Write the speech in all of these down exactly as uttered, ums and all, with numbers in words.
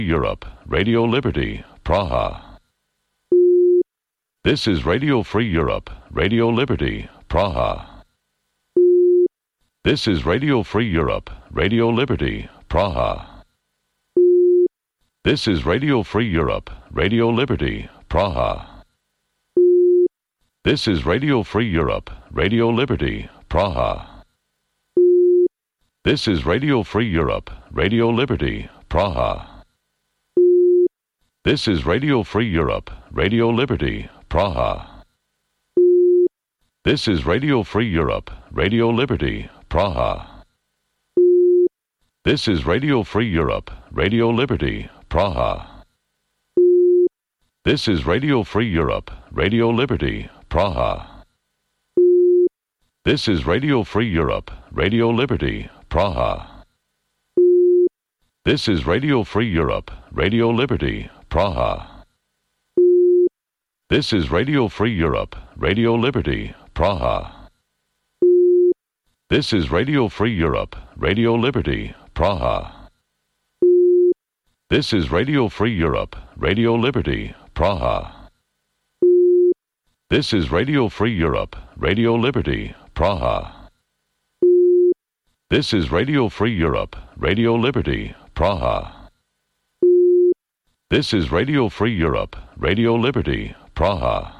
Europe, Radio Liberty, Praha. This is Radio Free Europe, Radio Liberty, Praha. This is Radio Free Europe, Radio Liberty, Praha. This is Radio Free Europe, Radio Liberty, Praha. This is Radio Free Europe, Radio Liberty, Praha. This is Radio Free Europe, Radio Liberty, Praha. This is Radio Free Europe, Radio Liberty, Praha. This is Radio Free Europe, Radio Liberty, Praha. This is Radio Free Europe, Radio Liberty, Praha. This is Radio Free Europe, Radio Liberty, Praha. This is Radio Free Europe, Radio Liberty, Praha. This is Radio Free Europe, Radio Liberty, Praha. This is Radio Free Europe, Radio Liberty, Praha. This is Radio Free Europe, Radio Liberty, Praha. This is Radio Free Europe, Radio Liberty, Praha. This is Radio Free Europe, Radio Liberty, Praha. This is Radio Free Europe, Radio Liberty, Praha. This is Radio Free Europe, Radio Liberty, Praha.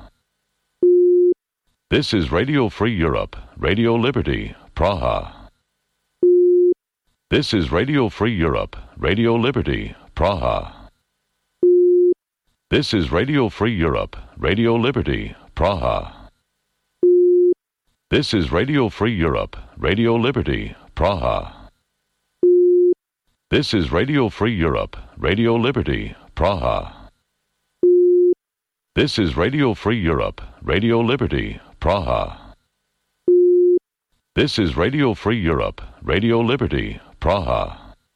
This is Radio Free Europe, Radio Liberty, Praha. This is Radio Free Europe, Radio Liberty, Praha. This is Radio Free Europe, Radio Liberty, Praha. This is Radio Free Europe, Radio Liberty, Praha. This is Radio Free Europe, Radio Liberty, Praha. This is Radio Free Europe, Radio Liberty, Praha. This is Radio Free Europe, Radio Liberty, Praha.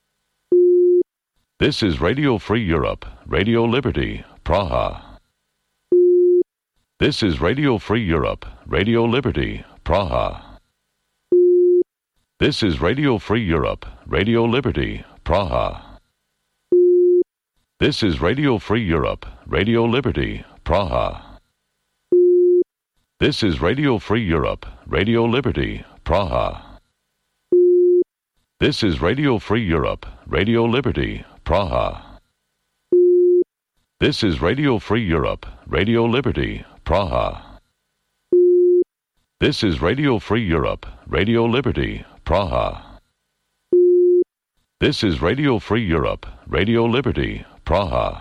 This is Radio Free Europe, Radio Liberty, Praha. This is Radio Free Europe, Radio Liberty, Praha. This is Radio Free Europe, Radio Liberty, Praha. This is Radio Free Europe, Radio Liberty, Praha. This is Radio Free Europe, Radio Liberty, Praha. This is Radio Free Europe, Radio Liberty, Praha. This is Radio Free Europe, Radio Liberty, Praha. This is Radio Free Europe, Radio Liberty, Praha. This is Radio Free Europe, Radio Liberty, Praha.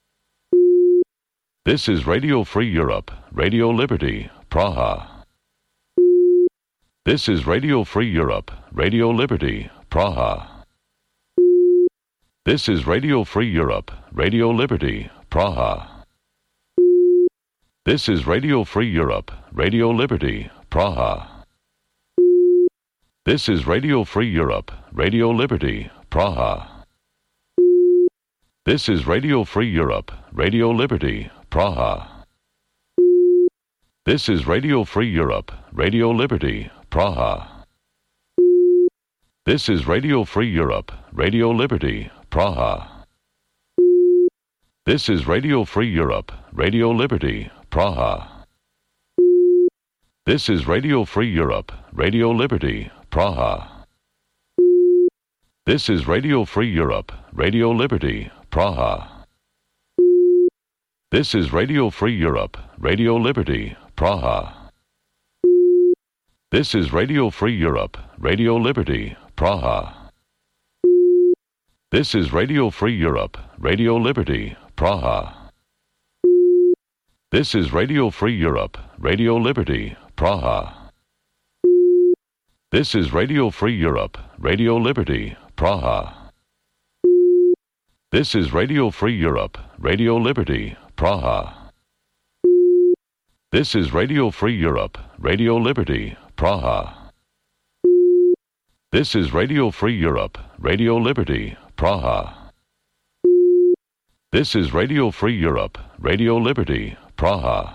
This is Radio Free Europe, Radio Liberty, Praha. This is Radio Free Europe, Radio Liberty, Praha. This is Radio Free Europe, Radio Liberty, Praha. This is Radio Free Europe, Radio Liberty, Praha. This is Radio Free Europe, Radio Liberty, Praha. This is Radio Free Europe, Radio Liberty, Praha. This is Radio Free Europe, Radio Liberty, Praha. This is Radio Free Europe, Radio Liberty, Praha. This is Radio Free Europe, Radio Liberty, Praha. This is Radio Free Europe, Radio Liberty, Praha. This is Radio Free Europe, Radio Liberty, Praha. This is Radio Free Europe, Radio Liberty, Praha. This is Radio Free Europe, Radio Liberty, Praha. This is Radio Free Europe, Radio Liberty, Praha. This is Radio Free Europe, Radio Liberty, Praha. This is Radio Free Europe, Radio Liberty, Praha. This is Radio Free Europe, Radio Liberty, Praha. This is Radio Free Europe, Radio Liberty, Praha. This is Radio Free Europe, Radio Liberty, Praha. This is Radio Free Europe, Radio Liberty, Praha.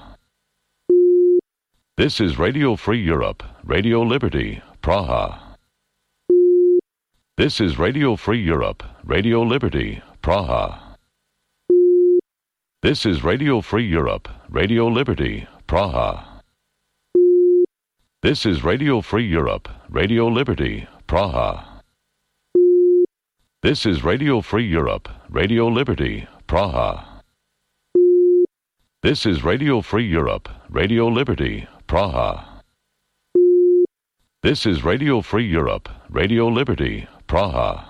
This is Radio Free Europe, Radio Liberty, Praha. This is Radio Free Europe, Radio Liberty, Praha. This is Radio Free Europe, Radio Liberty, Praha. This is Radio Free Europe, Radio Liberty, Praha. This is Radio Free Europe, Radio Liberty, Praha. This is Radio Free Europe, Radio Liberty, Praha. This is Radio Free Europe, Radio Liberty, Praha.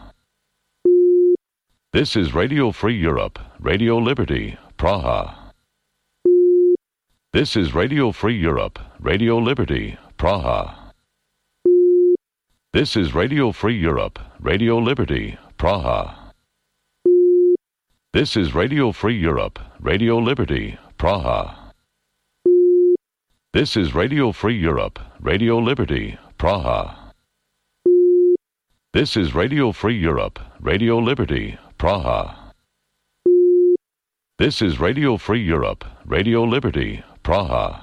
This is Radio Free Europe, Radio Liberty, Praha. This is Radio Free Europe, Radio Liberty, Praha. This is Radio Free Europe, Radio Liberty, Praha. This is Radio Free Europe, Radio Liberty, Praha. This is Radio Free Europe, Radio Liberty, Praha. This is Radio Free Europe, Radio Liberty, Praha. This is Radio Free Europe, Radio Liberty, Praha.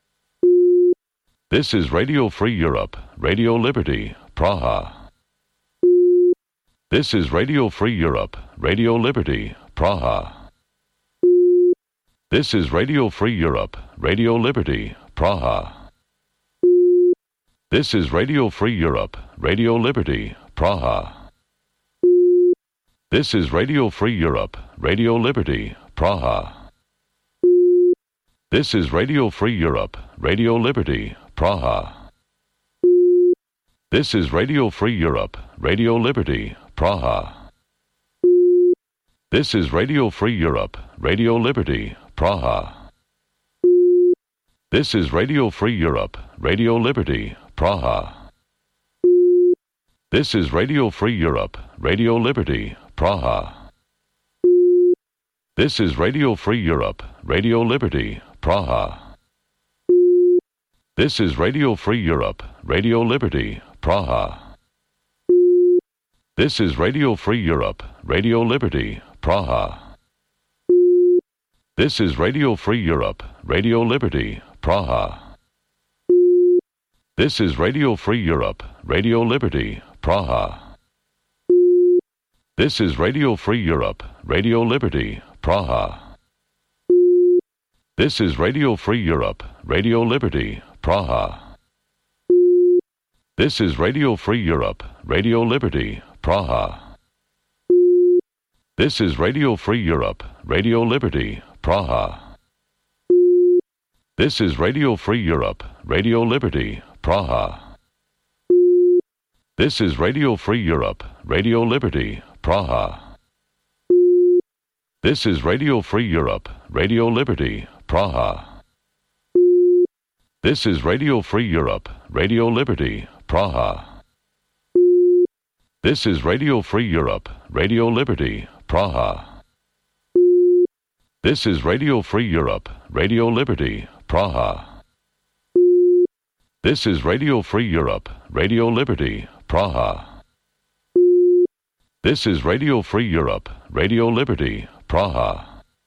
This is Radio Free Europe, Radio Liberty, Praha. This is Radio Free Europe, Radio Liberty, Praha. This is Radio Free Europe, Radio Liberty, Praha. This is Radio Free Europe, Radio Liberty, Praha. This is Radio Free Europe, Radio Liberty, Praha. This is Radio Free Europe, Radio Liberty, Praha. This is Radio Free Europe, Radio Liberty, Praha. This is Radio Free Europe, Radio Liberty, Praha. This is Radio Free Europe, Radio Liberty, Praha. This is Radio Free Europe, Radio Liberty, Praha. This is Radio Free Europe, Radio Liberty, Praha. This is Radio Free Europe, Radio Liberty, Praha. This is Radio Free Europe, Radio Liberty, Praha. This is Radio Free Europe, Radio Liberty, Praha. This is Radio Free Europe, Radio Liberty, Praha. This is Radio Free Europe, Radio Liberty, Praha. This is Radio Free Europe, Radio Liberty, Praha. This is Radio Free Europe, Radio Liberty, Praha. This is Radio Free Europe, Radio Liberty, Praha. This is Radio Free Europe, Radio Liberty, Praha. This is Radio Free Europe, Radio Liberty, Praha. This is Radio Free Europe, Radio Liberty, Praha. This is Radio Free Europe, Radio Liberty, Praha. This is Radio Free Europe, Radio Liberty, Praha. This is Radio Free Europe, Radio Liberty, Praha. This is Radio Free Europe, Radio Liberty, Praha. This is Radio Free Europe, Radio Liberty, Praha.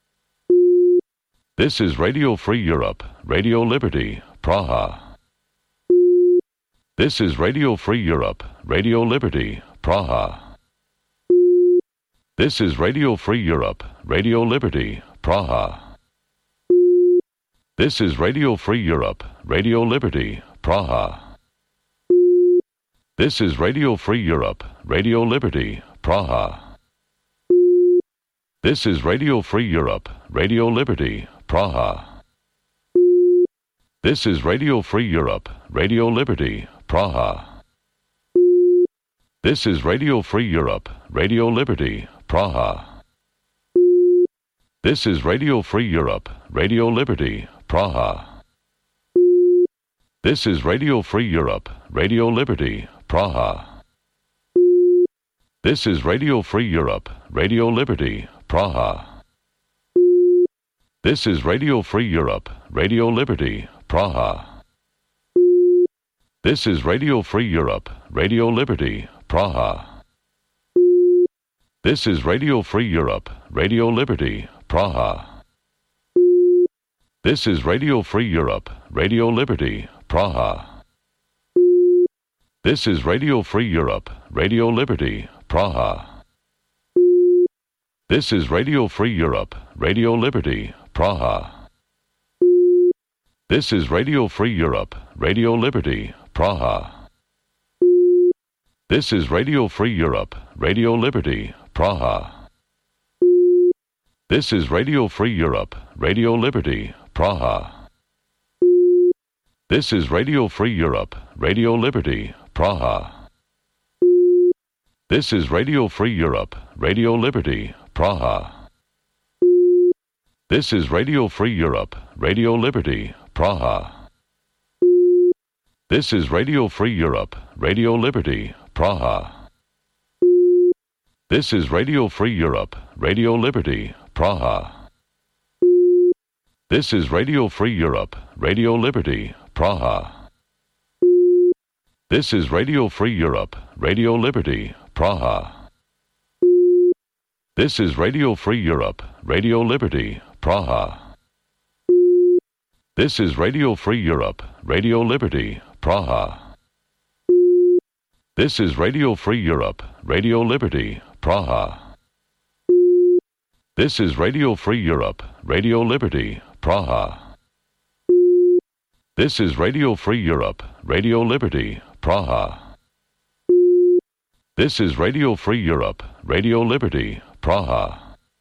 This is Radio Free Europe, Radio Liberty, Praha. This is Radio Free Europe, Radio Liberty, Praha. This is Radio Free Europe, Radio Liberty, Praha. This is Radio Free Europe, Radio Liberty, Praha. This is Radio Free Europe, Radio Liberty, Praha. This is Radio Free Europe, Radio Liberty, Praha. This is Radio Free Europe, Radio Liberty, Praha. This is Radio Free Europe, Radio Liberty, Praha. This is Radio Free Europe, Radio Liberty, Praha. This is Radio Free Europe, Radio Liberty, Praha. This is Radio Free Europe, Radio Liberty, Praha. This is Radio Free Europe, Radio Liberty, Praha. This is Radio Free Europe, Radio Liberty, Praha. This is Radio Free Europe, Radio Liberty, Praha. This is Radio Free Europe, Radio Liberty, Praha. This is Radio Free Europe, Radio Liberty, Praha. This is Radio Free Europe, Radio Liberty, Praha. This is Radio Free Europe, Radio Liberty, Praha. This is Radio Free Europe, Radio Liberty, Praha. This is Radio Free Europe, Radio Liberty, Praha. This is Radio Free Europe, Radio Liberty, Praha. This is Radio Free Europe, Radio Liberty, Praha. This is Radio Free Europe, Radio Liberty, Praha. This is Radio Free Europe, Radio Liberty, Praha. This is Radio Free Europe, Radio Liberty, Praha. This is Radio Free Europe, Radio Liberty, Praha. This is Radio Free Europe, Radio Liberty, Praha. This is Radio Free Europe, Radio Liberty, Praha. This is Radio Free Europe, Radio Liberty, Praha. This is Radio Free Europe, Radio Liberty, Praha. This is Radio Free Europe, Radio Liberty, Praha. This is Radio Free Europe, Radio Liberty, Praha. This is Radio Free Europe, Radio Liberty, Praha.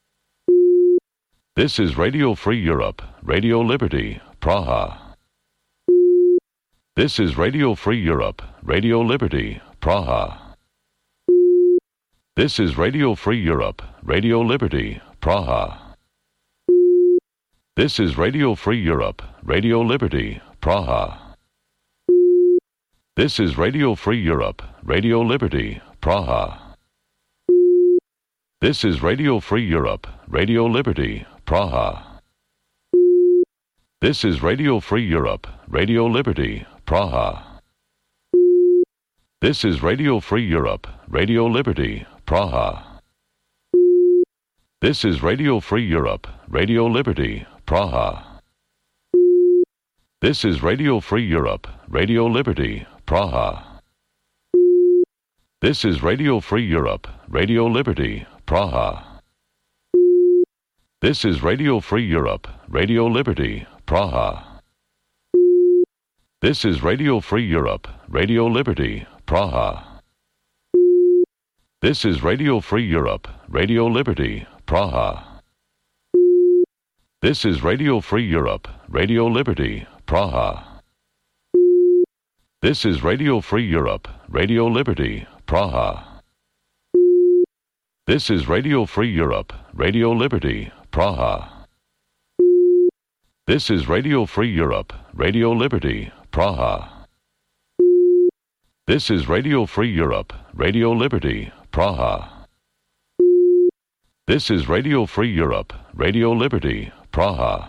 This is Radio Free Europe, Radio Liberty, Praha. This is Radio Free Europe, Radio Liberty, Praha. This is Radio Free Europe, Radio Liberty, Praha. This is Radio Free Europe, Radio Liberty, Praha. This is Radio Free Europe, Radio Liberty, Praha. This is Radio Free Europe, Radio Liberty, Praha. This is Radio Free Europe, Radio Liberty, Praha. This is Radio Free Europe, Radio Liberty, Praha. This is Radio Free Europe, Radio Liberty, Praha. This is Radio Free Europe, Radio Liberty, Praha. This is Radio Free Europe, Radio Liberty, Praha. This is Radio Free Europe, Radio Liberty, Praha. This is Radio Free Europe, Radio Liberty, Praha. This is Radio Free Europe, Radio Liberty, Praha. This is Radio Free Europe, Radio Liberty, Praha. This is Radio Free Europe, Radio Liberty, Praha. This is Radio Free Europe, Radio Liberty, Praha. This is Radio Free Europe, Radio Liberty, Praha. This is Radio Free Europe, Radio Liberty, Praha. This is Radio Free Europe, Radio Liberty, Praha.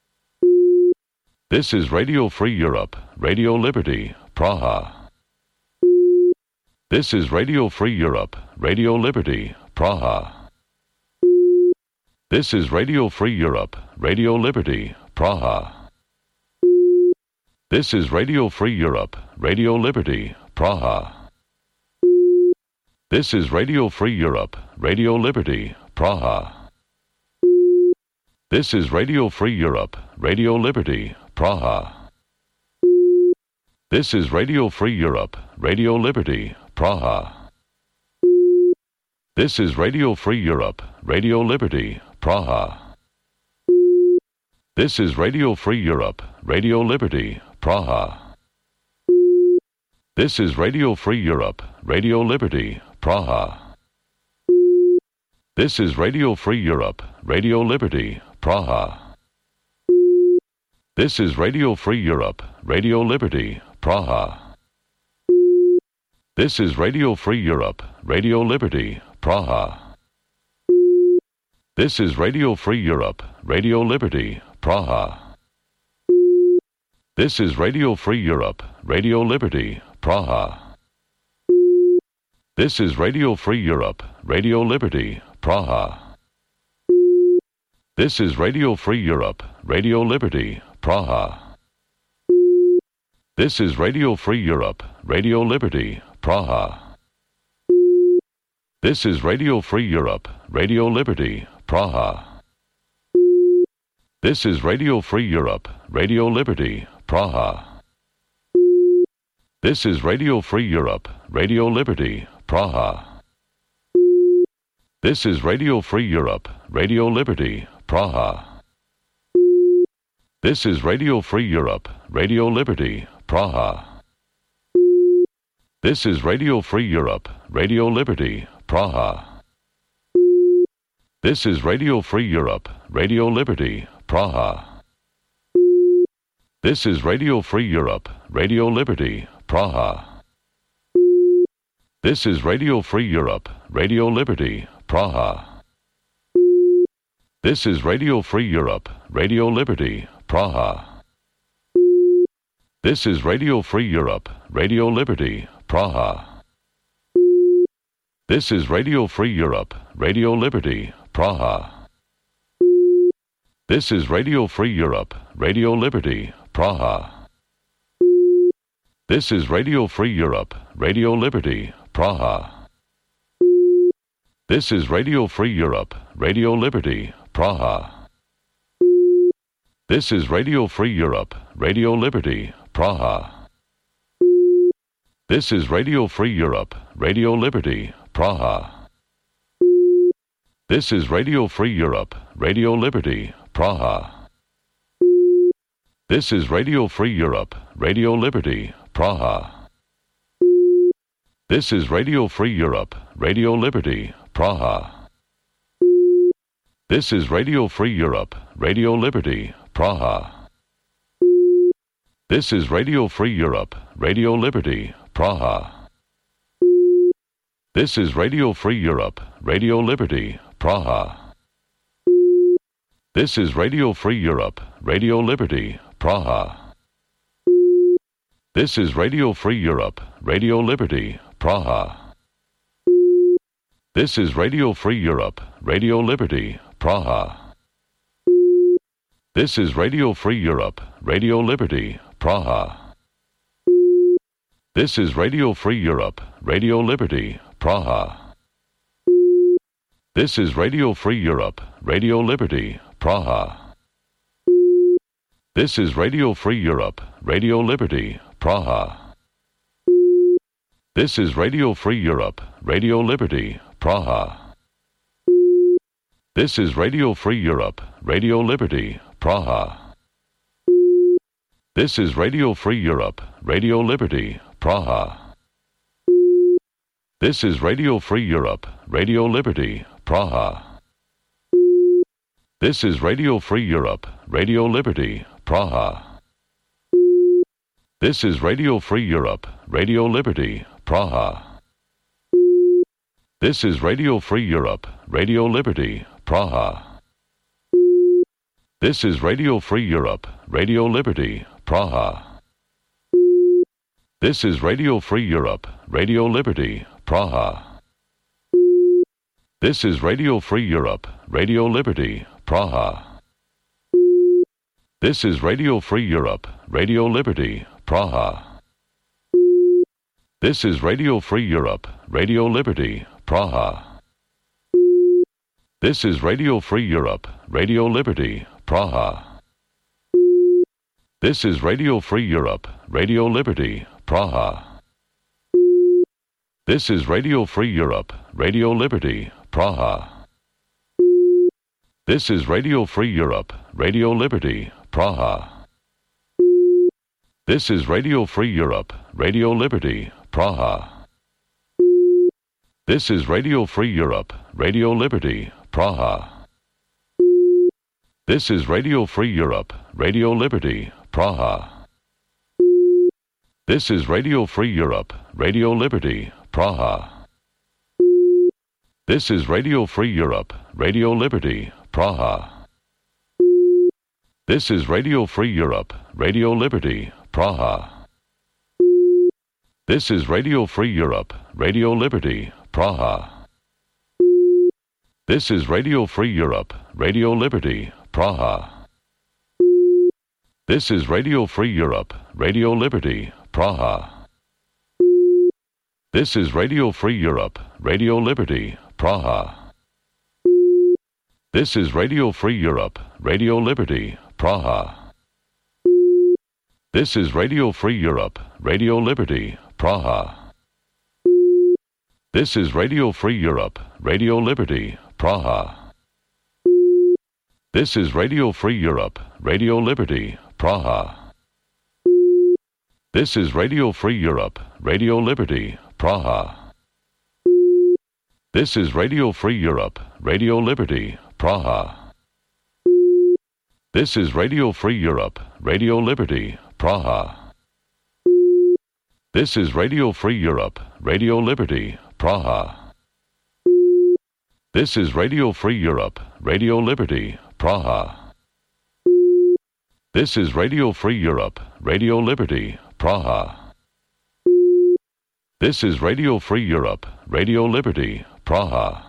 This is Radio Free Europe, Radio Liberty, Praha. This is Radio Free Europe, Radio Liberty, Praha. This is Radio Free Europe, Radio Liberty, Praha. This is Radio Free Europe, Radio Liberty, Praha. This is Radio Free Europe, Radio Liberty, Praha. This is Radio Free Europe, Radio Liberty, Praha. This is Radio Free Europe, Radio Liberty, Praha. This is Radio Free Europe, Radio Liberty, Praha. This is Radio Free Europe, Radio Liberty, Praha. This is Radio Free Europe, Radio Liberty, Praha. This is Radio Free Europe, Radio Liberty, Praha. This is Radio Free Europe, Radio Liberty, Praha. This is Radio Free Europe, Radio Liberty, Praha. This is Radio Free Europe, Radio Liberty, Praha. This is Radio Free Europe, Radio Liberty, Praha. This is Radio Free Europe, Radio Liberty, Praha. This is Radio Free Europe, Radio Liberty, Praha. This is Radio Free Europe, Radio Liberty, Praha. This is Radio Free Europe, Radio Liberty, Praha. This is Radio Free Europe, Radio Liberty, Praha. This is Radio Free Europe, Radio Liberty, Praha. This is Radio Free Europe, Radio Liberty, Praha. This is Radio Free Europe, Radio Liberty, Praha. This is Radio Free Europe, Radio Liberty, Praha. This is Radio Free Europe, Radio Liberty, Praha. This is Radio Free Europe, Radio Liberty, Praha. This is Radio Free Europe, Radio Liberty, Praha. This is Radio Free Europe, Radio Liberty, Praha. This is Radio Free Europe, Radio Liberty, Praha. This is Radio Free Europe, Radio Liberty, Praha. This is Radio Free Europe, Radio Liberty, Praha. This is Radio Free Europe, Radio Liberty, Praha. This is Radio Free Europe, Radio Liberty, Praha. This is Radio Free Europe, Radio Liberty, Praha. This is Radio Free Europe, Radio Liberty, Praha. This is Radio Free Europe, Radio Liberty, Praha. This is Radio Free Europe, Radio Liberty, Praha. This is Radio Free Europe, Radio Liberty, Praha. This is Radio Free Europe, Radio Liberty, Praha. This is Radio Free Europe, Radio Liberty, Praha. This is Radio Free Europe, Radio Liberty, Praha. This is Radio Free Europe, Radio Liberty, Praha. This is Radio Free Europe, Radio Liberty, Praha. This is Radio Free Europe, Radio Liberty, Praha. This is Radio Free Europe, Radio Liberty, Praha. This is Radio Free Europe, Radio Liberty, Praha. This is Radio Free Europe, Radio Liberty, Praha. This is Radio Free Europe, Radio Liberty, Praha. This is Radio Free Europe, Radio Liberty, Praha. This is Radio Free Europe, Radio Liberty, Praha. This is Radio Free Europe, Radio Liberty, Praha. This is Radio Free Europe, Radio Liberty, Praha. This is Radio Free Europe, Radio Liberty, Praha. This is Radio Free Europe, Radio Liberty, Praha. This is Radio Free Europe, Radio Liberty, Praha. This is Radio Free Europe, Radio Liberty, Praha. This is Radio Free Europe, Radio Liberty, Praha. This is Radio Free Europe, Radio Liberty, Praha. This is Radio Free Europe, Radio Liberty, Praha. This is Radio Free Europe, Radio Liberty, Praha. This is Radio Free Europe, Radio Liberty, Praha. This is Radio Free Europe, Radio Liberty, Praha. This is Radio Free Europe, Radio Liberty, Praha. This is Radio Free Europe, Radio Liberty, Praha. This is Radio Free Europe, Radio Liberty, Praha. This is Radio Free Europe, Radio Liberty, Praha. This is Radio Free Europe, Radio Liberty, Praha. This is Radio Free Europe, Radio Liberty, Praha. This is Radio Free Europe, Radio Liberty, Praha. This is Radio Free Europe, Radio Liberty, Praha. This is Radio Free Europe, Radio Liberty, Praha. This is Radio Free Europe, Radio Liberty, Praha. This is Radio Free Europe, Radio Liberty, Praha. This is Radio Free Europe, Radio Liberty, Praha. This is Radio Free Europe, Radio Liberty, Praha. This is Radio Free Europe, Radio Liberty, Praha. This is Radio Free Europe, Radio Liberty, Praha. This is Radio Free Europe, Radio Liberty, Praha. This is Radio Free Europe, Radio Liberty, Praha. This is Radio Free Europe, Radio Liberty, Praha. This is Radio Free Europe, Radio Liberty, Praha. This is Radio Free Europe, Radio Liberty, Praha. This is Radio Free Europe, Radio Liberty, Praha. This is Radio Free Europe, Radio Liberty, Praha. This is Radio Free Europe, Radio Liberty, Praha.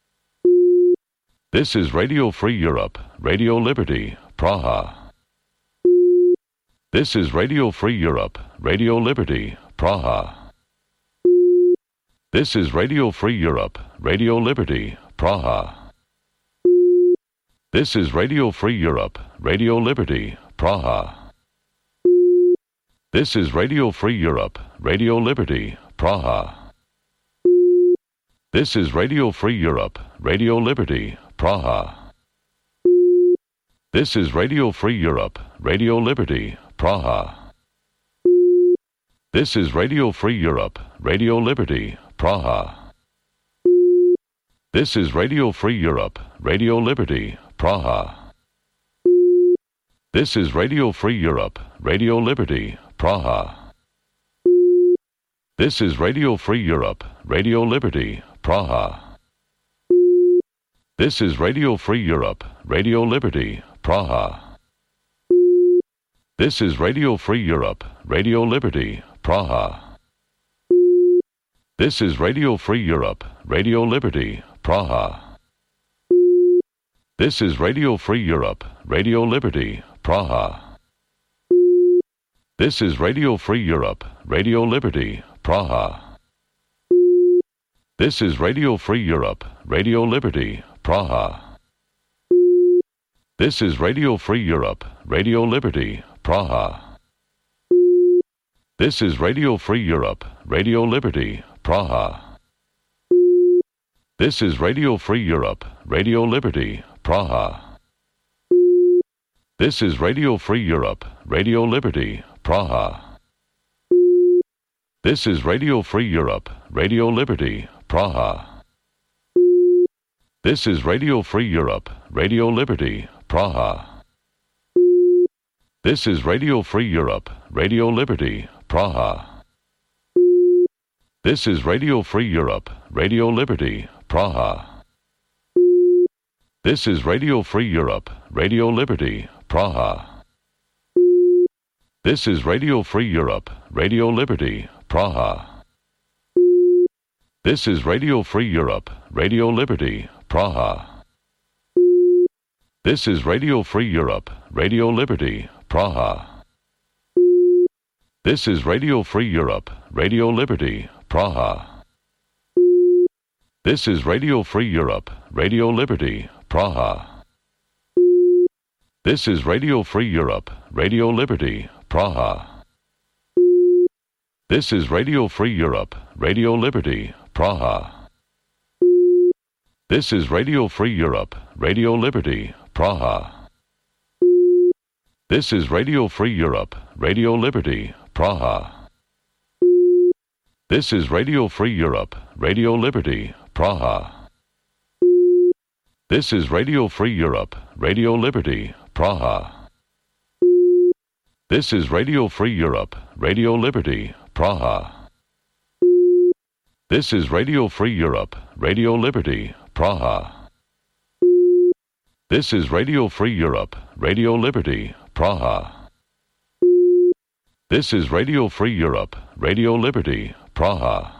This is Radio Free Europe, Radio Liberty, Praha. This is Radio Free Europe, Radio Liberty, Praha. This is Radio Free Europe, Radio Liberty, Praha. This is Radio Free Europe, Radio Liberty, Praha. This is Radio Free Europe, Radio Liberty, Praha. This is Radio Free Europe, Radio Liberty, Praha. This is Radio Free Europe, Radio Liberty, Praha. This is Radio Free Europe, Radio Liberty, Praha. This is Radio Free Europe, Radio Liberty, Praha. This is Radio Free Europe, Radio Liberty, Praha. This is Radio Free Europe, Radio Liberty, Praha. This is Radio Free Europe, Radio Liberty, Praha. This is Radio Free Europe, Radio Liberty, Praha. This is Radio Free Europe, Radio Liberty, Praha. This is Radio Free Europe, Radio Liberty, Praha. This is Radio Free Europe, Radio Liberty, Praha. This is Radio Free Europe, Radio Liberty, Praha. This is Radio Free Europe, Radio Liberty, Praha. This is Radio Free Europe, Radio Liberty, Praha. This is Radio Free Europe, Radio Liberty, Praha. This is Radio Free Europe, Radio Liberty, Praha. This is Radio Free Europe, Radio Liberty, Praha. This is Radio Free Europe, Radio Liberty, Praha. This is Radio Free Europe, Radio Liberty, Praha. This is Radio Free Europe, Radio Liberty, Praha. This is Radio Free Europe, Radio Liberty, Praha. This is Radio Free Europe, Radio Liberty, Praha. This is Radio Free Europe, Radio Liberty, Praha. This is Radio Free Europe, Radio Liberty, Praha. This is Radio Free Europe, Radio Liberty, Praha. This is Radio Free Europe, Radio Liberty, Praha. This is Radio Free Europe, Radio Liberty, Praha. This is Radio Free Europe, Radio Liberty, Praha. This is Radio Free Europe, Radio Liberty, Praha. This is Radio Free Europe, Radio Liberty, Praha. This is Radio Free Europe, Radio Liberty, Praha. This is Radio Free Europe, Radio Liberty, Praha. This is Radio Free Europe, Radio Liberty, Praha. This is Radio Free Europe, Radio Liberty, Praha. This is Radio Free Europe, Radio Liberty, Praha. This is Radio Free Europe, Radio Liberty, Praha.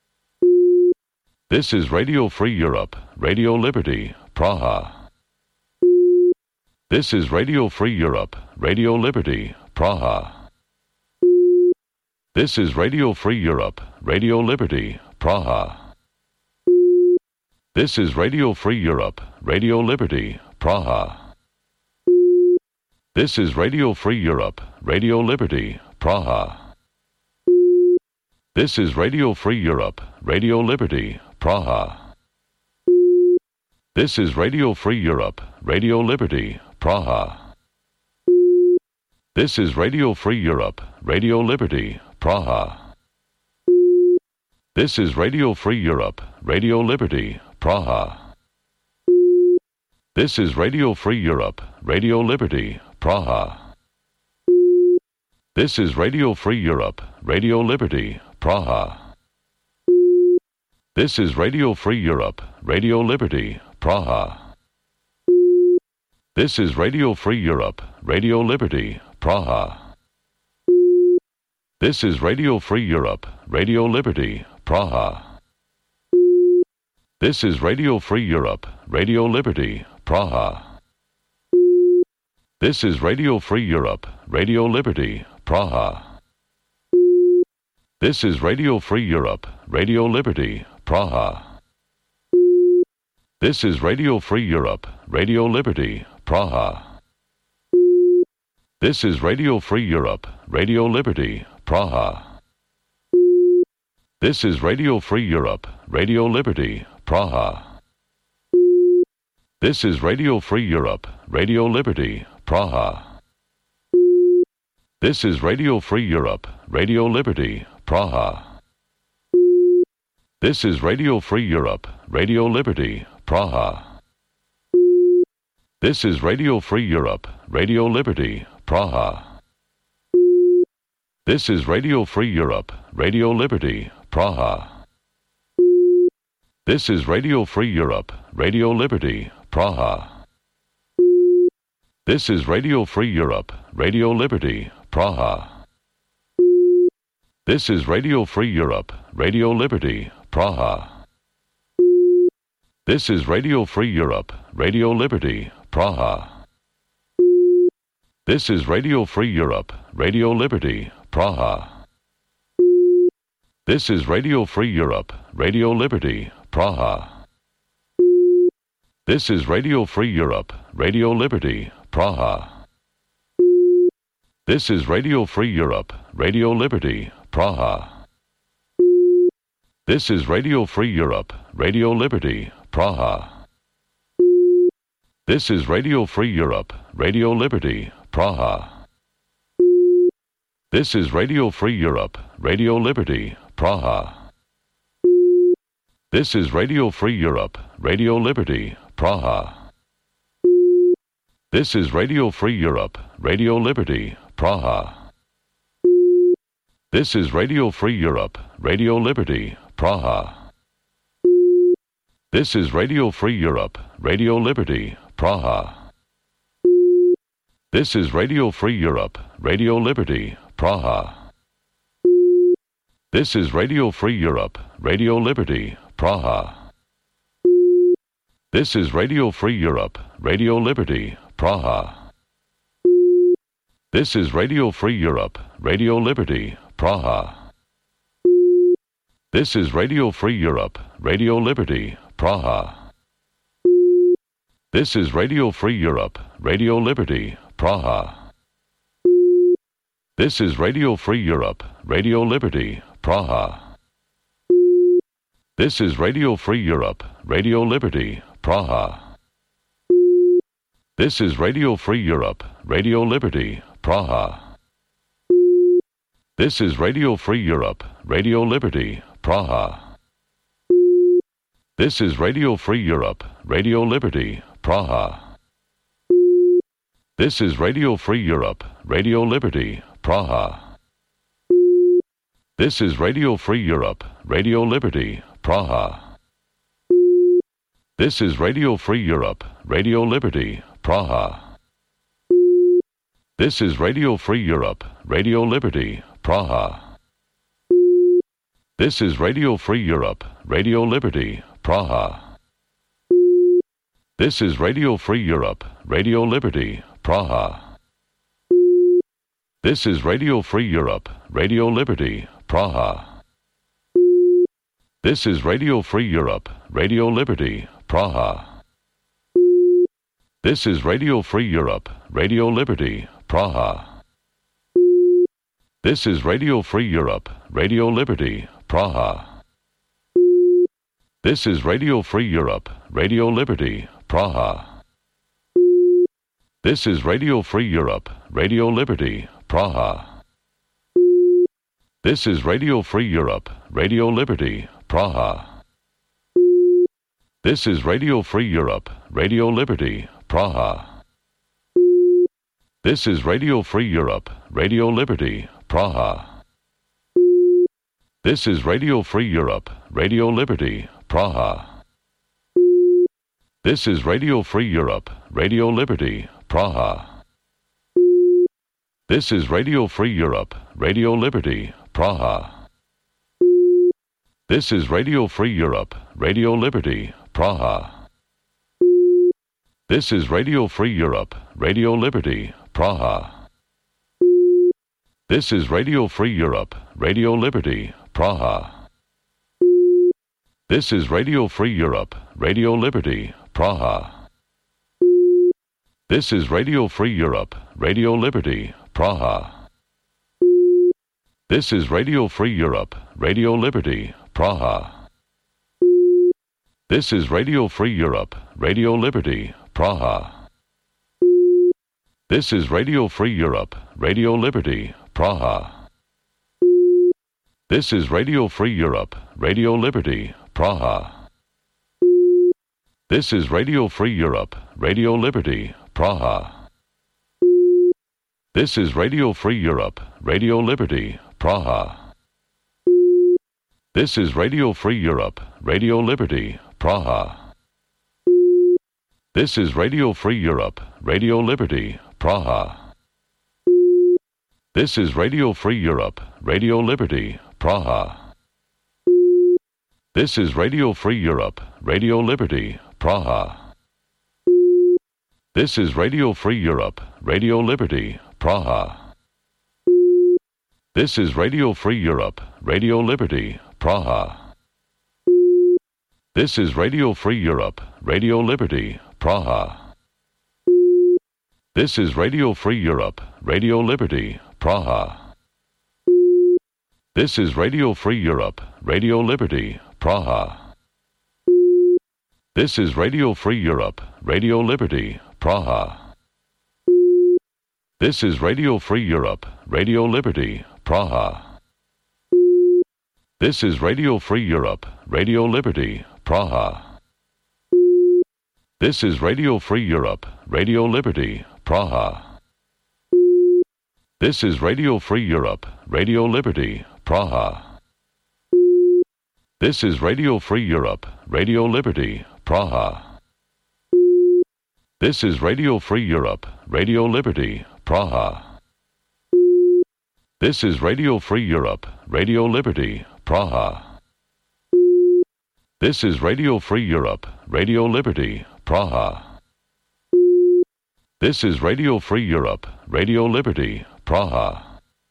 This is Radio Free Europe, Radio Liberty, Praha. This is Radio Free Europe, Radio Liberty, Praha. This is Radio Free Europe, Radio Liberty, Praha. This is Radio Free Europe, Radio Liberty, Praha. This is Radio Free Europe, Radio Liberty, Praha. This is Radio Free Europe, Radio Liberty, Praha. This is Radio Free Europe, Radio Liberty, Praha. This is Radio Free Europe, Radio Liberty, Praha. This is Radio Free Europe, Radio Liberty, Praha. This is Radio Free Europe, Radio Liberty, Praha. This is Radio Free Europe, Radio Liberty, Praha. This is Radio Free Europe, Radio Liberty, Praha. This is Radio Free Europe, Radio Liberty, Praha. This is Radio Free Europe, Radio Liberty, Praha. This is Radio Free Europe, Radio Liberty, Praha. This is Radio Free Europe, Radio Liberty, Praha. This is Radio Free Europe, Radio Liberty, Praha. This is Radio Free Europe, Radio Liberty, Praha. This is Radio Free Europe, Radio Liberty, Praha. This is Radio Free Europe, Radio Liberty, Praha. This is Radio Free Europe, Radio Liberty, Praha. This is Radio Free Europe, Radio Liberty, Praha. This is Radio Free Europe, Radio Liberty, Praha. This is Radio Free Europe, Radio Liberty, Praha. This is Radio Free Europe, Radio Liberty, Praha. This is Radio Free Europe, Radio Liberty, Praha. This is Radio Free Europe, Radio Liberty, Praha. This is Radio Free Europe, Radio Liberty, Praha. This is Radio Free Europe, Radio Liberty, Praha. This is Radio Free Europe, Radio Liberty, Praha. This is Radio Free Europe, Radio Liberty, Praha. This is Radio Free Europe, Radio Liberty, Praha. This is Radio Free Europe, Radio Liberty, Praha. This is Radio Free Europe, Radio Liberty, Praha. This is Radio Free Europe, Radio Liberty, Praha. This is Radio Free Europe, Radio Liberty, Praha. This is Radio Free Europe, Radio Liberty, Praha. This is Radio Free Europe, Radio Liberty, Praha. This is Radio Free Europe, Radio Liberty, Praha. This is Radio Free Europe, Radio Liberty, Praha. This is Radio Free Europe, Radio Liberty, Praha. This is Radio Free Europe, Radio Liberty, Praha. This is Radio Free Europe, Radio Liberty, Praha. This is Radio Free Europe, Radio Liberty, Praha. This is Radio Free Europe, Radio Liberty, Praha. This is Radio Free Europe, Radio Liberty, Praha. This is Radio Free Europe, Radio Liberty, Praha. This is Radio Free Europe, Radio Liberty, Praha. This is Radio Free Europe, Radio Liberty, Praha. This is Radio Free Europe, Radio Liberty, Praha. This is Radio Free Europe, Radio Liberty, Praha. This is Radio Free Europe, Radio Liberty, Praha. This is Radio Free Europe, Radio Liberty, Praha. This is Radio Free Europe, Radio Liberty, Praha. This is Radio Free Europe, Radio Liberty, Praha. This is Radio Free Europe, Radio Liberty, Praha. This is Radio Free Europe, Radio Liberty, Praha. This is Radio Free Europe, Radio Liberty, Praha. This is Radio Free Europe, Radio Liberty, Praha. This is Radio Free Europe, Radio Liberty, Praha. This is Radio Free Europe, Radio Liberty, Praha. This is Radio Free Europe, Radio Liberty, Praha. This is Radio Free Europe, Radio Liberty, Praha. This is Radio Free Europe, Radio Liberty, Praha. This is Radio Free Europe, Radio Liberty, Praha. This is Radio Free Europe, Radio Liberty, Praha. This is Radio Free Europe, Radio Liberty, Praha. This is Radio Free Europe, Radio Liberty, Praha. This is Radio Free Europe, Radio Liberty, Praha. This is Radio Free Europe, Radio Liberty, Praha. This is Radio Free Europe, Radio Liberty, Praha. This is Radio Free Europe, Radio Liberty, Praha. This is Radio Free Europe, Radio Liberty, Praha. This is Radio Free Europe, Radio Liberty, Praha. This is Radio Free Europe, Radio Liberty, Praha. This is Radio Free Europe, Radio Liberty, Praha. This is Radio Free Europe, Radio Liberty, Praha. This is Radio Free Europe, Radio Liberty, Praha. This is Radio Free Europe, Radio Liberty, Praha. This is Radio Free Europe, Radio Liberty, Praha. This is Radio Free Europe, Radio Liberty, Praha. This is Radio Free Europe, Radio Liberty, Praha. This is Radio Free Europe, Radio Liberty, Praha. This is Radio Free Europe, Radio Liberty, Praha. This is Radio Free Europe, Radio Liberty, Praha. This is Radio Free Europe, Radio Liberty, Praha. This is Radio Free Europe, Radio Liberty, Praha. This is Radio Free Europe, Radio Liberty, Praha. This is Radio Free Europe, Radio Liberty, Praha. This is Radio Free Europe, Radio Liberty, Praha. This is Radio Free Europe, Radio Liberty, Praha. This is Radio Free Europe, Radio Liberty, Praha. This is Radio Free Europe, Radio Liberty, Praha. This is Radio Free Europe, Radio Liberty, Praha. This is Radio Free Europe, Radio Liberty, Praha. This is Radio Free Europe, Radio Liberty, Praha. This is Radio Free Europe, Radio Liberty, Praha. This is Radio Free Europe, Radio Liberty, Praha. This is Radio Free Europe, Radio Liberty, Praha.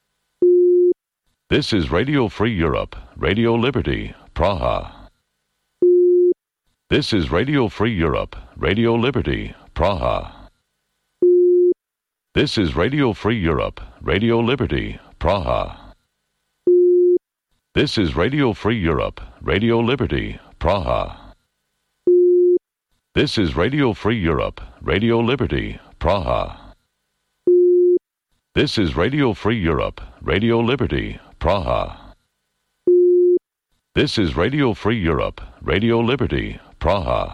This is Radio Free Europe, Radio Liberty, Praha. This is Radio Free Europe, Radio Liberty, Praha. This is Radio Free Europe, Radio Liberty, Praha. This is Radio Free Europe, Radio Liberty, Praha. This is Radio Free Europe, Radio Liberty, Praha. This is Radio Free Europe, Radio Liberty, Praha. This is Radio Free Europe, Radio Liberty, Praha.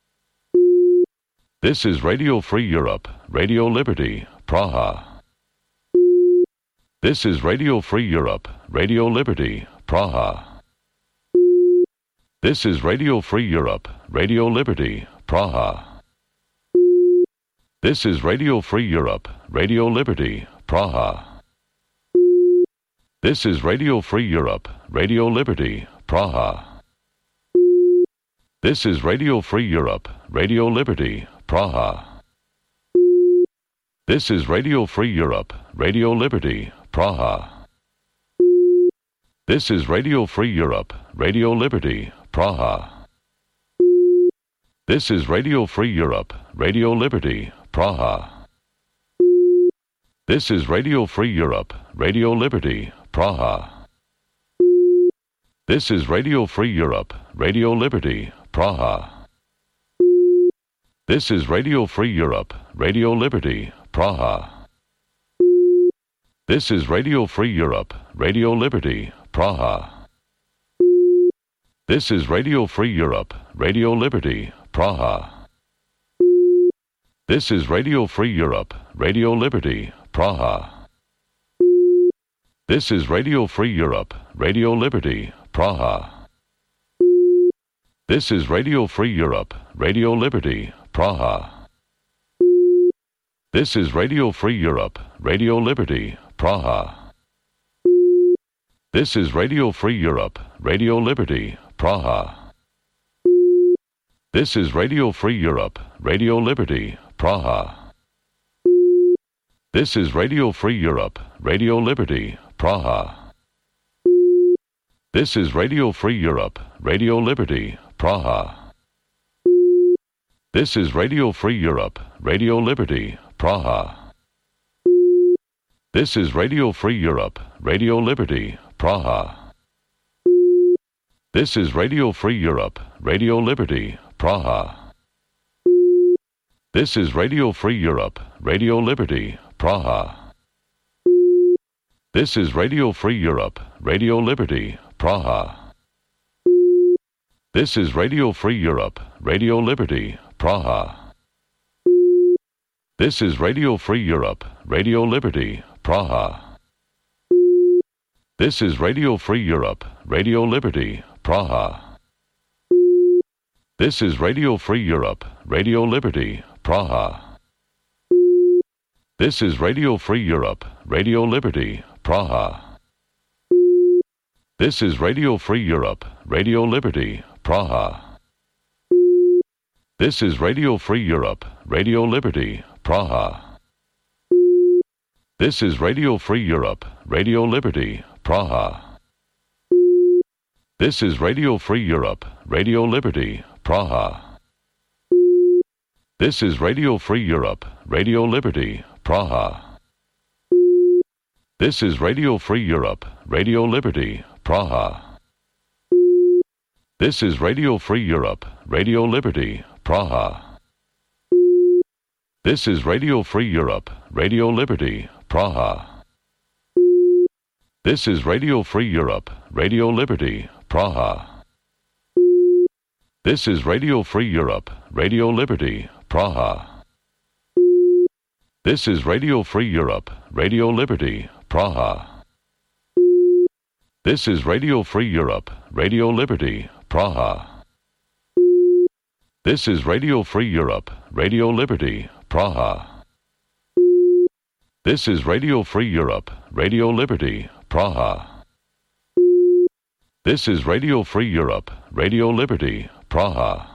This is Radio Free Europe, Radio Liberty, Praha. This is Radio Free Europe, Radio Liberty, Praha. This is Radio Free Europe, Radio Liberty, Praha. This is Radio Free Europe, Radio Liberty, Praha. This is Radio Free Europe, Radio Liberty, Praha. This is Radio Free Europe, Radio Liberty, Praha. This is Radio Free Europe, Radio Liberty, Praha. This is Radio Free Europe, Radio Liberty, Praha. This is Radio Free Europe, Radio Liberty, Praha. This is Radio Free Europe, Radio Liberty, Praha. This is Radio Free Europe, Radio Liberty, Praha. This is Radio Free Europe, Radio Liberty, Praha. This is Radio Free Europe, Radio Liberty, Praha. This is Radio Free Europe, Radio Liberty, Praha. This is Radio Free Europe, Radio Liberty, Praha. This is Radio Free Europe, Radio Liberty, Praha. This is Radio Free Europe, Radio Liberty, Praha. This is Radio Free Europe, Radio Liberty, Praha. This is Radio Free Europe, Radio Liberty, Praha. This is Radio Free Europe, Radio Liberty, Praha. This is Radio Free Europe, Radio Liberty, Praha. This is Radio Free Europe, Radio Liberty, Praha. This is Radio Free Europe, Radio Liberty, Praha. This is Radio Free Europe, Radio Liberty, Praha. This is Radio Free Europe, Radio Liberty, Praha. This is Radio Free Europe, Radio Liberty, Praha. This is Radio Free Europe, Radio Liberty, Praha. This is Radio Free Europe, Radio Liberty, Praha. This is Radio Free Europe, Radio Liberty, Praha. This is Radio Free Europe, Radio Liberty, Praha. This is Radio Free Europe, Radio Liberty, Praha. This is Radio Free Europe, Radio Liberty, Praha. This is Radio Free Europe, Radio Liberty, Praha. This is Radio Free Europe, Radio Liberty, Praha. This is Radio Free Europe, Radio Liberty, Praha. This is Radio Free Europe, Radio Liberty, Praha. This is Radio Free Europe, Radio Liberty, Praha. This is Radio Free Europe, Radio Liberty, Praha. This is Radio Free Europe, Radio Liberty, Praha. This is Radio Free Europe, Radio Liberty, Praha. This is Radio Free Europe, Radio Liberty, Praha. This is Radio Free Europe, Radio Liberty, Praha. This is Radio Free Europe, Radio Liberty, Praha. This is Radio Free Europe, Radio Liberty, Praha. This is Radio Free Europe, Radio Liberty, Praha. This is Radio Free Europe, Radio Liberty, Praha. This is Radio Free Europe, Radio Liberty, Praha.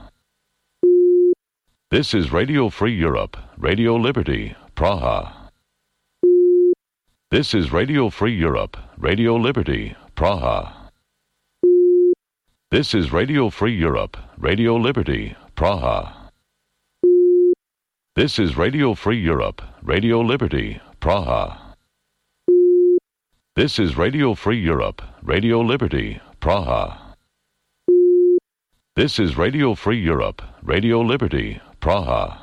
This is Radio Free Europe, Radio Liberty, Praha. This is Radio Free Europe, Radio Liberty, Praha. This is Radio Free Europe, Radio Liberty, Praha. This is Radio Free Europe, Radio Liberty, Praha. This is Radio Free Europe, Radio Liberty, Praha. This is Radio Free Europe, Radio Liberty, Praha.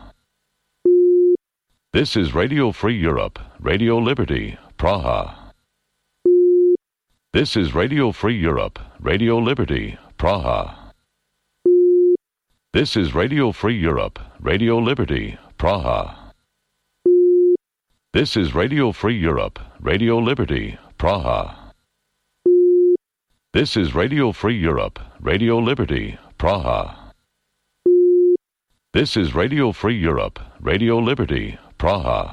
This is Radio Free Europe, Radio Liberty, Praha. This is Radio Free Europe, Radio Liberty, Praha. This is Radio Free Europe, Radio Liberty, Praha. This is Radio Free Europe, Radio Liberty, Praha. This is Radio Free Europe, Radio Liberty, Praha. This is Radio Free Europe, Radio Liberty, Praha.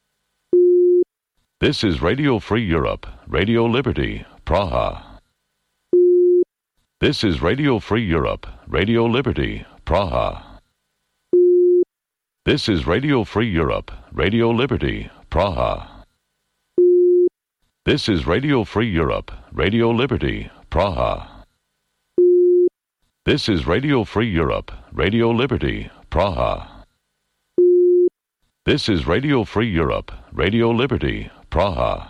This is Radio Free Europe, Radio Liberty, Praha. This is Radio Free Europe, Radio Liberty, Praha. This is Radio Free Europe, Radio Liberty, Praha. This is Radio Free Europe, Radio Liberty, Praha. This is Radio Free Europe, Radio Liberty, Praha. This is Radio Free Europe, Radio Liberty, Praha.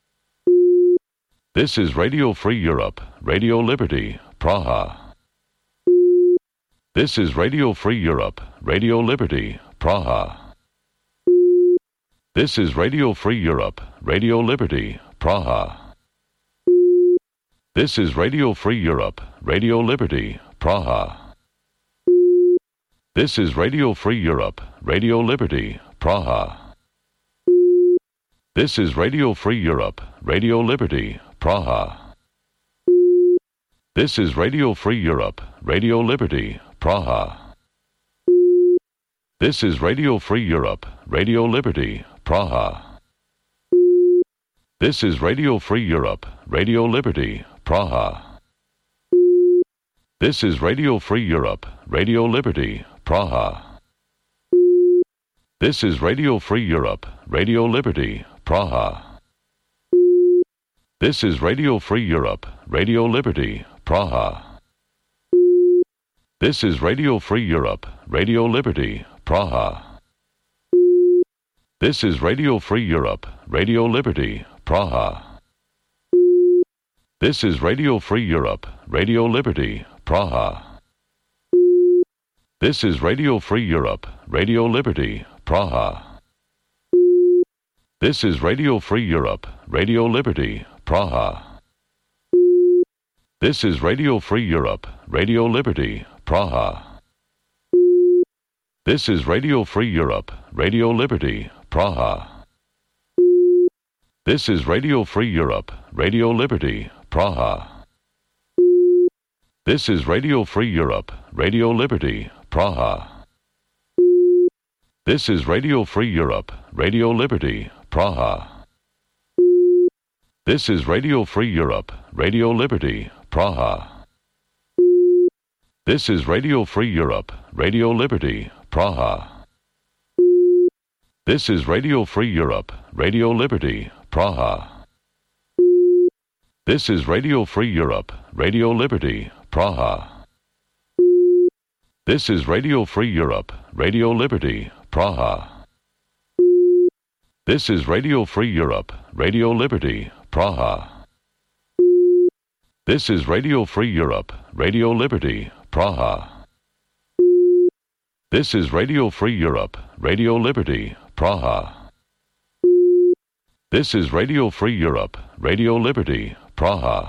This is Radio Free Europe, Radio Liberty, Praha. This is Radio Free Europe, Radio Liberty, Praha. This is Radio Free Europe, Radio Liberty, Praha. This is Radio Free Europe, Radio Liberty, Praha. This is Radio Free Europe, Radio Liberty, Praha. This is Radio Free Europe, Radio Liberty, Praha. This is Radio Free Europe, Radio Liberty, Praha. This is Radio Free Europe, Radio Liberty, Praha. This is Radio Free Europe, Radio Liberty, Praha. This is Radio Free Europe, Radio Liberty, Praha. This is Radio Free Europe, Radio Liberty, Praha. This is Radio Free Europe, Radio Liberty, Praha. This is Radio Free Europe, Radio Liberty, Praha. This is Radio Free Europe, Radio Liberty, Praha. This is Radio Free Europe, Radio Liberty, Praha. This is Radio Free Europe, Radio Liberty, Praha. This is Radio Free Europe, Radio Liberty, Praha. This is Radio Free Europe, Radio Liberty, Praha. This is Radio Free Europe, Radio Liberty, Praha. This is Radio Free Europe, Radio Liberty, Praha. This is Radio Free Europe, Radio Liberty, Praha. This is Radio Free Europe, Radio Liberty, Praha. This is Radio Free Europe, Radio Liberty, Praha. This is Radio Free Europe, Radio Liberty, Praha. This is Radio Free Europe, Radio Liberty, Praha. This is Radio Free Europe, Radio Liberty, Praha. This is Radio Free Europe, Radio Liberty, Praha. This is Radio Free Europe, Radio Liberty, Praha. This is Radio Free Europe, Radio Liberty, Praha. This is Radio Free Europe, Radio Liberty, Praha. This is Radio Free Europe, Radio Liberty, Praha.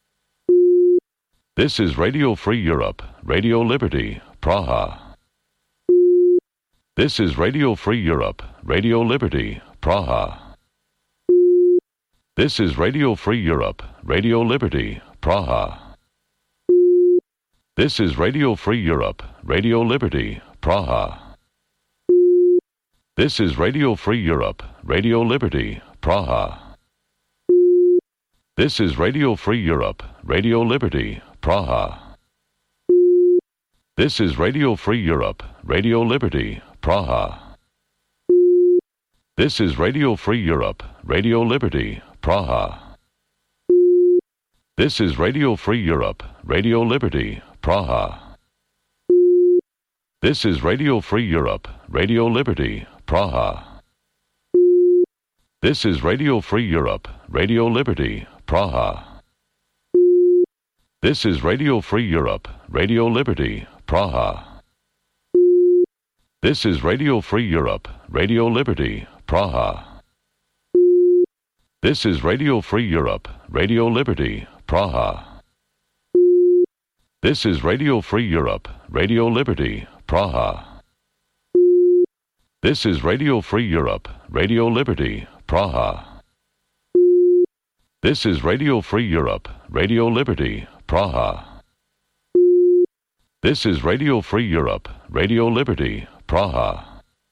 This is Radio Free Europe, Radio Liberty, Praha. This is Radio Free Europe, Radio Liberty, Praha. This is Radio Free Europe, Radio Liberty, Praha. This is Radio Free Europe, Radio Liberty, Praha. This is Radio Free Europe, Radio Liberty, Praha. This is Radio Free Europe, Radio Liberty, Praha. This is Radio Free Europe, Radio Liberty, Praha. This is Radio Free Europe, Radio Liberty, Praha. This is Radio Free Europe, Radio Liberty, Praha. This is Radio Free Europe, Radio Liberty, Praha. This is Radio Free Europe, Radio Liberty, Praha. This is Radio Free Europe, Radio Liberty, Praha. This is Radio Free Europe, Radio Liberty, Praha. This is Radio Free Europe, Radio Liberty, Praha. This is Radio Free Europe, Radio Liberty, Praha. This is Radio Free Europe, Radio Liberty, Praha. This is Radio Free Europe, Radio Liberty, Praha. This is Radio Free Europe, Radio Liberty, Praha.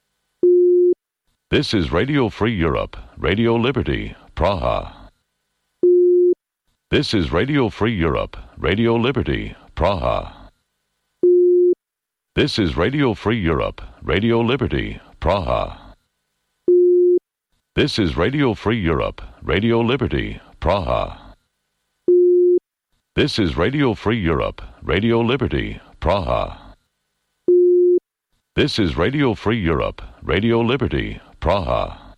This is Radio Free Europe, Radio Liberty, Praha. This is Radio Free Europe, Radio Liberty, Praha. This is Radio Free Europe, Radio Liberty, Praha. This is Radio Free Europe, Radio Liberty, Praha. This is Radio Free Europe, Radio Liberty, Praha. This is Radio Free Europe, Radio Liberty, Praha.